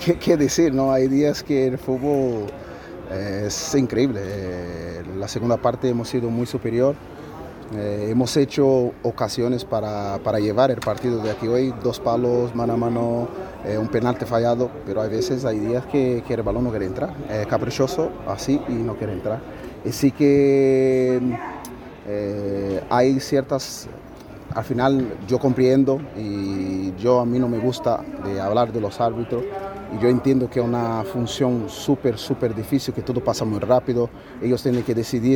qué decir, ¿no? Hay días que el fútbol es increíble. La segunda parte hemos sido muy superior. Hemos hecho ocasiones para llevar el partido de aquí hoy, 2 palos, mano a mano, un penalti fallado, pero hay veces, hay días que el balón no quiere entrar. Caprichoso, así, y no quiere entrar. Y sí que hay ciertas, al final yo comprendo y a mí no me gusta de hablar de los árbitros y yo entiendo que es una función súper difícil, que todo pasa muy rápido, ellos tienen que decidir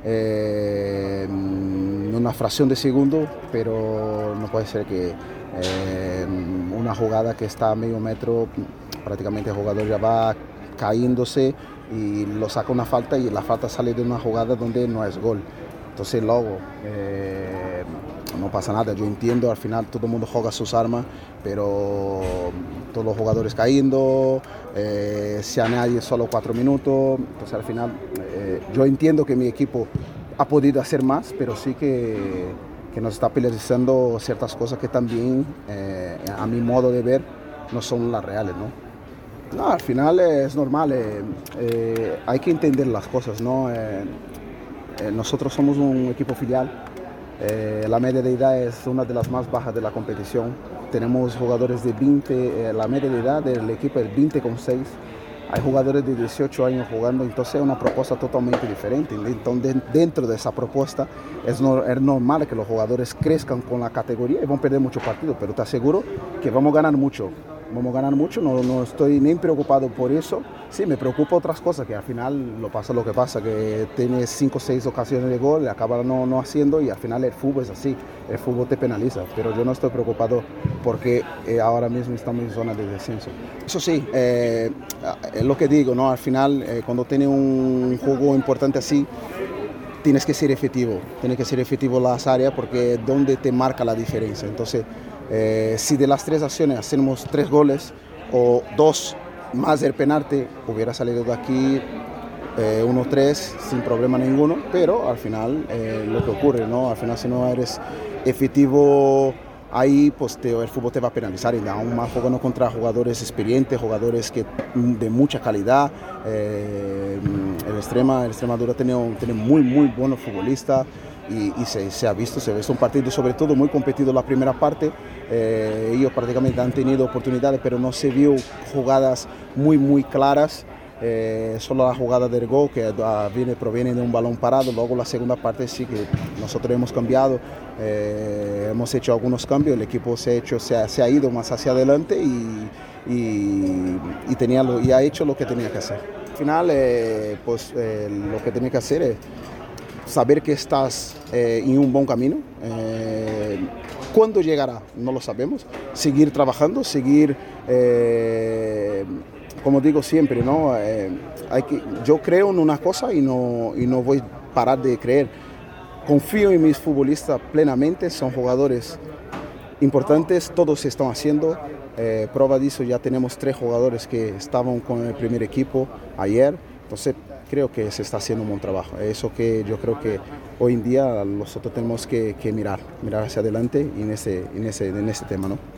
en una fracción de segundo, pero no puede ser que una jugada que está a medio metro, prácticamente el jugador ya va cayéndose y lo saca una falta y la falta sale de una jugada donde no es gol. Entonces luego no pasa nada, yo entiendo, al final todo el mundo juega sus armas, pero todos los jugadores cayendo, se añade solo 4 minutos, entonces al final yo entiendo que mi equipo ha podido hacer más, pero sí que nos está penalizando ciertas cosas que también, a mi modo de ver, no son las reales, ¿no? No, al final es normal, hay que entender las cosas, ¿no? Nosotros somos un equipo filial, la media de edad es una de las más bajas de la competición. Tenemos jugadores de 20, la media de edad del equipo es 20,6. Hay jugadores de 18 años jugando, entonces es una propuesta totalmente diferente. Entonces, dentro de esa propuesta es normal que los jugadores crezcan con la categoría y van a perder muchos partidos, pero te aseguro que vamos a ganar mucho. Vamos a ganar mucho, no estoy ni preocupado por eso. Sí, me preocupa otras cosas, que al final lo que pasa, que tienes 5 o 6 ocasiones de gol, le acabas no haciendo y al final el fútbol es así, el fútbol te penaliza, pero yo no estoy preocupado porque ahora mismo estamos en zona de descenso. Eso sí, es lo que digo, ¿no? Al final cuando tienes un juego importante así, tienes que ser efectivo en las áreas porque es donde te marca la diferencia. Entonces, si de las 3 acciones hacemos 3 goles o 2 más el penalti, hubiera salido de aquí 1-3 sin problema ninguno, pero al final lo que ocurre, ¿no? Al final si no eres efectivo ahí, pues el fútbol te va a penalizar y aún más jugando contra jugadores experientes, jugadores de mucha calidad. Extremadura tiene muy buenos futbolistas. Y se ha visto un partido sobre todo muy competido la primera parte. Ellos prácticamente han tenido oportunidades, pero no se vio jugadas muy claras. Solo la jugada del gol que proviene de un balón parado. Luego la segunda parte sí que nosotros hemos cambiado, hemos hecho algunos cambios, el equipo se ha ido más hacia adelante y ha hecho lo que tenía que hacer. Al final lo que tenía que hacer es saber que estás en un buen camino. ¿Cuándo llegará? No lo sabemos. Seguir trabajando, como digo siempre, ¿no? Yo creo en una cosa y no voy a parar de creer. Confío en mis futbolistas plenamente, son jugadores importantes, todos se están haciendo. Prueba de eso, ya tenemos 3 jugadores que estaban con el primer equipo ayer. Entonces, creo que se está haciendo un buen trabajo. Eso que yo creo que hoy en día nosotros tenemos que mirar hacia adelante en ese tema, ¿no?